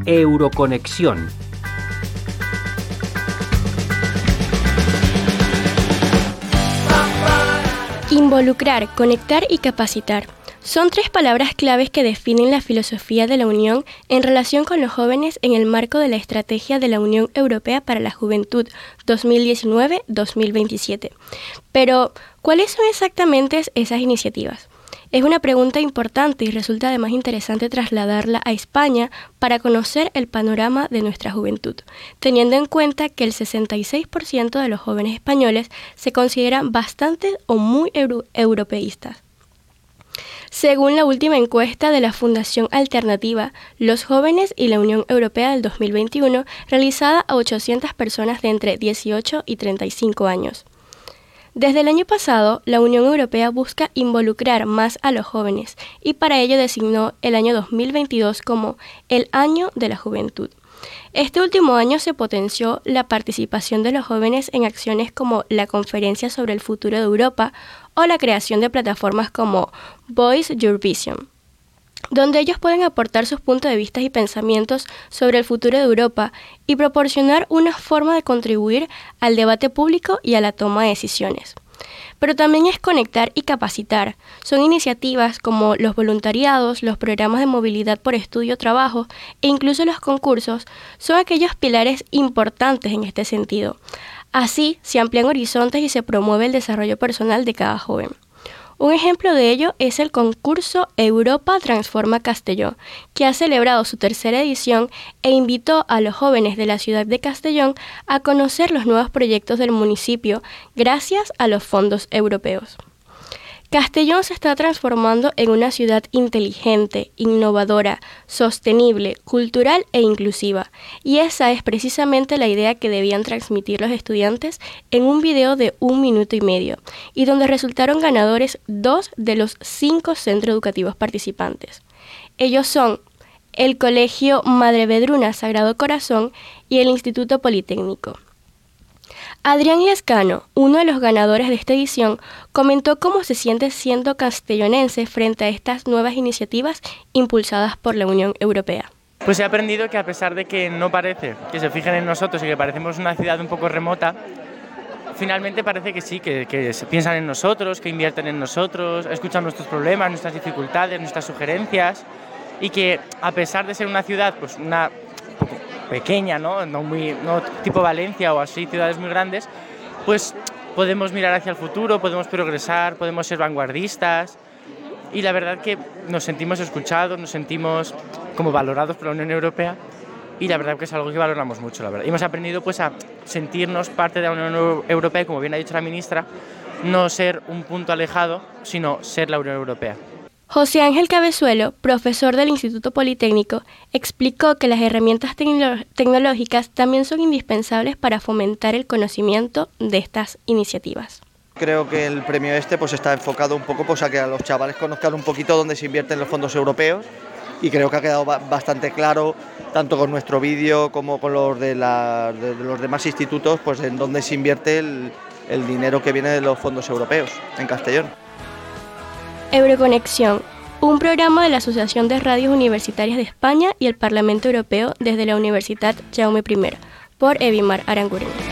Euroconexión. Involucrar, conectar y capacitar. Son tres palabras claves que definen la filosofía de la Unión en relación con los jóvenes en el marco de la Estrategia de la Unión Europea para la Juventud 2019-2027. Pero, ¿cuáles son exactamente esas iniciativas? Es una pregunta importante y resulta además interesante trasladarla a España para conocer el panorama de nuestra juventud, teniendo en cuenta que el 66% de los jóvenes españoles se consideran bastante o muy europeístas. Según la última encuesta de la Fundación Alternativa, los jóvenes y la Unión Europea del 2021, realizada a 800 personas de entre 18 y 35 años. Desde el año pasado, la Unión Europea busca involucrar más a los jóvenes y para ello designó el año 2022 como el Año de la Juventud. Este último año se potenció la participación de los jóvenes en acciones como la Conferencia sobre el Futuro de Europa o la creación de plataformas como Voice Your Vision, donde ellos pueden aportar sus puntos de vista y pensamientos sobre el futuro de Europa y proporcionar una forma de contribuir al debate público y a la toma de decisiones. Pero también es conectar y capacitar. Son iniciativas como los voluntariados, los programas de movilidad por estudio o trabajo e incluso los concursos son aquellos pilares importantes en este sentido. Así se amplían horizontes y se promueve el desarrollo personal de cada joven. Un ejemplo de ello es el concurso Europa Transforma Castelló, que ha celebrado su tercera edición e invitó a los jóvenes de la ciudad de Castellón a conocer los nuevos proyectos del municipio gracias a los fondos europeos. Castellón se está transformando en una ciudad inteligente, innovadora, sostenible, cultural e inclusiva, y esa es precisamente la idea que debían transmitir los estudiantes en un video de 1 minuto y medio, y donde resultaron ganadores 2 de los 5 centros educativos participantes. Ellos son el Colegio Madre Vedruna Sagrado Corazón y el Instituto Politécnico. Adrián Lescano, uno de los ganadores de esta edición, comentó cómo se siente siendo castellonense frente a estas nuevas iniciativas impulsadas por la Unión Europea. Pues he aprendido que a pesar de que no parece que se fijen en nosotros y que parecemos una ciudad un poco remota, finalmente parece que sí, que se piensan en nosotros, que invierten en nosotros, escuchan nuestros problemas, nuestras dificultades, nuestras sugerencias y que a pesar de ser una ciudad, pues una pequeña, no tipo Valencia o así, ciudades muy grandes, pues podemos mirar hacia el futuro, podemos progresar, podemos ser vanguardistas y la verdad que nos sentimos escuchados, nos sentimos como valorados por la Unión Europea y la verdad que es algo que valoramos mucho, la verdad. Y hemos aprendido pues a sentirnos parte de la Unión Europea y, como bien ha dicho la ministra, no ser un punto alejado, sino ser la Unión Europea. José Ángel Cabezuelo, profesor del Instituto Politécnico, explicó que las herramientas tecnológicas también son indispensables para fomentar el conocimiento de estas iniciativas. Creo que el premio pues está enfocado un poco a que a los chavales conozcan un poquito dónde se invierten los fondos europeos y creo que ha quedado bastante claro, tanto con nuestro vídeo como con los de los demás institutos, pues en dónde se invierte el dinero que viene de los fondos europeos en Castellón. Euroconexión, un programa de la Asociación de Radios Universitarias de España y el Parlamento Europeo desde la Universidad Jaume I, por Evimar Aranguren.